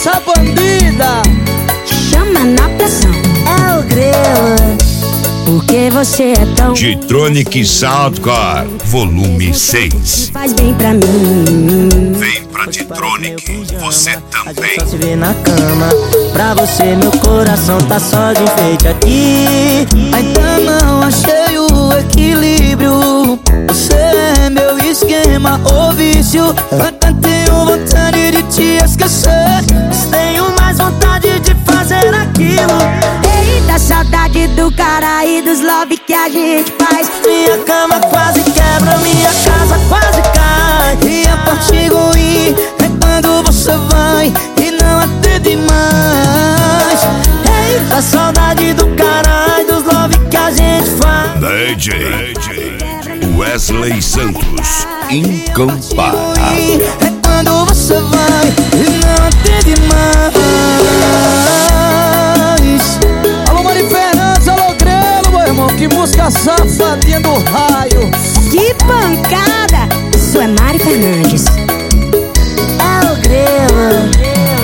essa bandida. Chama na pressão. É o grelo. Porque você é tão G-Tronic Soundcore, volume 6. faz bem pra mim. Vem pra G-Tronic, você também. Só se vê na cama. Pra você meu coração tá só de enfeite aqui. Ainda não achei o equilíbrio. Você é meu esquema ou vício. Até tenho vontade de te esquecer, Mas tenho mais vontade de fazer aquilo. Eita, saudade do cara e dos love que a gente faz. Minha cama quase quebra, minha casa quase cai. e a parte ruim é quando você vai e não atende mais. Eita, saudade do cara e dos love que a gente faz. DJ Wesley Santos, incomparável. Ruim é quando você vai e não atende mais. Alô Mari Fernandes, alô Grelo, meu irmão. Que música safadinha do raio. Que pancada! Isso é Mari Fernandes. É o grelo.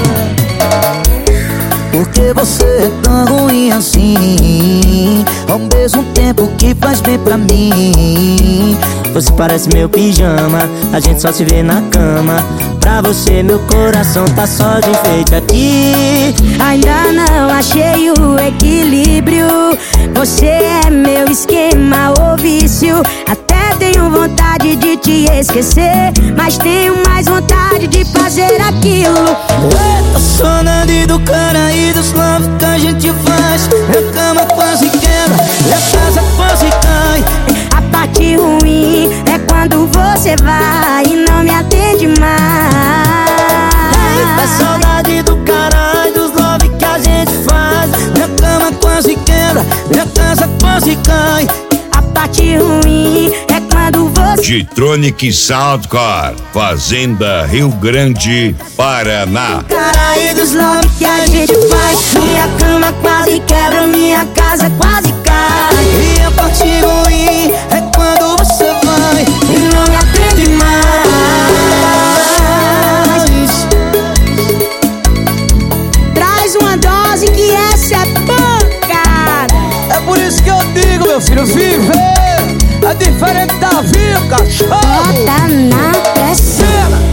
Porque você é tão ruim assim, ao mesmo tempo que faz bem pra mim. Você parece meu pijama, a gente só se vê na cama. Pra você meu coração tá só de enfeite aqui. Ainda não achei o equilíbrio. Você é meu esquema ou vício. Até tenho vontade de te esquecer, mas tenho mais vontade de fazer aquilo. Eita, saudade do cara e dos love que a gente faz. Minha cama quase quebra, minha casa quase cai. A parte ruim é quando você vai e não me atende mais. Eita, saudade do cara e dos love que a gente faz. Minha cama quase quebra, minha casa quase cai. A parte ruim é quando você G-Tronic Soundcore, Fazenda Rio Grande, Paraná. cara e dos love que a gente faz. Minha cama quase quebra, minha casa quase cai. E a parte ruim é quando você vai E não me atende mais. Traz uma dose que essa é pancada. É por isso que eu digo, meu filho, viver é diferente da vida, cachorro. Bota na pressão. Chega.